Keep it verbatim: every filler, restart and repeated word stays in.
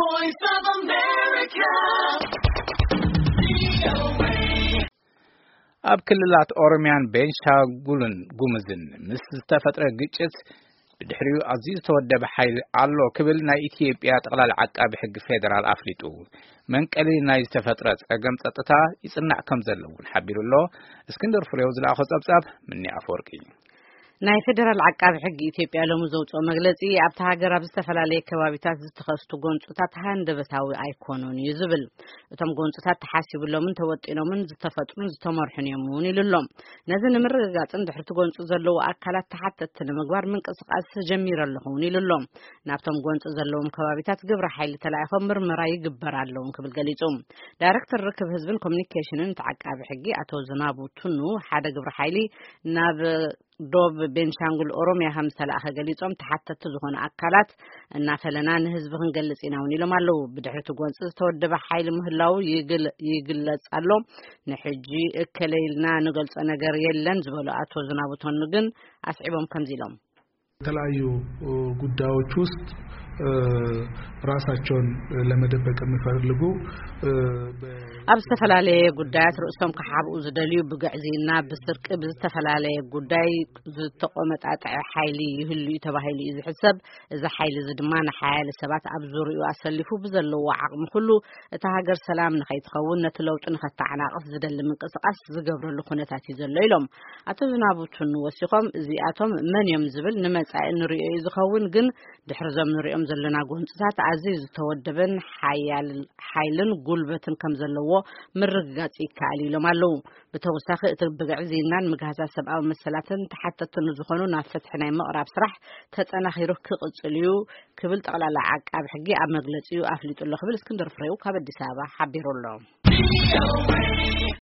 voice of America. ኣብ ክልላት ኦሮሚያን ቤንሻንጉልን ጉሙዝን ምስ ዝተፈጥረ ግጭት ብድሕሪኡ ኣዝዩ ዝተወደበ ሓይሊ ኣሎ ክብል ናይ ኢትዮጵያ ጠቅላላ ዓቃቢ ሕጊ ፌደራል ኣፍሊጡ መንቀሊ ናይ ዝተፈጥረ ጸገም ጸጥታ ይጽናዕ ከም ዘለውን ሓቢሩሎ እስክንድር ፍሬው ዝላኸ ጸብጻብ ምንያ አፈወርቂ ናይ ፌደራል ዓቃቢ ሕጊ ኢትዮጵያ ሎሙ ዘውጽኦ መግለጺ ኣብታ ሃገር ኣብ ዝተፈላልየ ከባቢታት ዝተኸስቱ ጎንጽታት ሃንደበታዊ ኣይኮኑን ይዝብል እቶም ጎንጽታት ተሓሲብሎምን ተወጢኖምን ዝተፈጥሩን ዝተመርሑን እዮም ኢሉሎም ነዚ ንምርግጋጽን ድሕርቲ ጎንጽ ዘለዉ ኣካላት ተሓተት ንምግባር ምንቅስቃስ ጀሚረለኹን ኢሉሎም ናብቶም ጎንጽ ዘለዎም ከባቢታት ግብረ ሓይሊ ተላኢኾም ምርመራ ይግበር ኣለውን ክብል ገሊጹ ዳይሬክተር ርክብ ህዝብን ኮሙኒኬሽንን ተዓቃቢ ሕጊ አቶ ዝናቡ ቱኑ ሓደ ግብረ ሓይሊ ናብ ዶብ ቤንሻንጉል ኦሮሚያ ሃምሰላኸ ገሊጾም ተሓተት ዝኾነ አካላት እና ፈለና ንህዝብ ክንገልጽ ኢናውን ኢሎም ኣለው ብድሕሪቱ ጎንጽ ዝተወደበ ሓይሊ ምህላው ይግለጽ ኣሎ ንሕጂ እከለይልና ንገልጾ ነገር የለን ዝበሉ አቶ ዝናቡቶን ግን አስዒቦም ከምዚሎም ተላዩ ጉዳዮች ውስጥ ራሳቸውን ለመደበቅ የሚፈልጉ ኣብ ዝተፈላልየ ጉዳያት ርእሶም ከሓብኡ ዝደልዩ ብግዕዚና ብስርቂ ብዝተፈላልየ ጉዳይ ዝተቆመጣጠዐ ሓይሊ ይህሉ ተባሂሉ ዝሕሰብ እዚ ሓይሊ እዚ ድማ ንሓያል ሰባት ኣብ ዙርያኡ ኣሰሊፉ ብዘለዎ ዓቕሚ ሁሉ እታ ሃገር ሰላም ንኸይትኸውን ነቲ ለውጢ ንኸተዓናቅፍ ዝደሊ ምንቅስቃስ ዝገብረሉ ኩነታት እዩ ዘሎ ኢሎም አቶ ዝናቡቱን ወሲኾም እዚኣቶም መን እዮም ዝብል ንመጻኢ ንሪኦ ዝኸውን ግን ድሕሪ ዞም ንሪኦም ዘለና ጎንጽታት ኣዝዩ ዝተወደበን ሓያል ሓይልን ጉልበትን ከም ዘለዎ ምርግጋጽ ይከኣል ኢሎም ኣለው ብተወሳኺ እቲ ብግዕዚናን ምግሃዛት ሰብኣዊ መሰላትን ተሓተትን ዝኾኑ ናብ ፍትሒ ናይ ምቕራብ ስራሕ ተጠናኺሩ ክቕጽል እዩ ክብል ጠቅላላ ዓቃቢ ሕጊ ኣብ መግለጺኡ ኣፍሊጡሎ ክብል እስክንድር ፍሬው ካብ አዲስ አበባ ሓቢሩሎ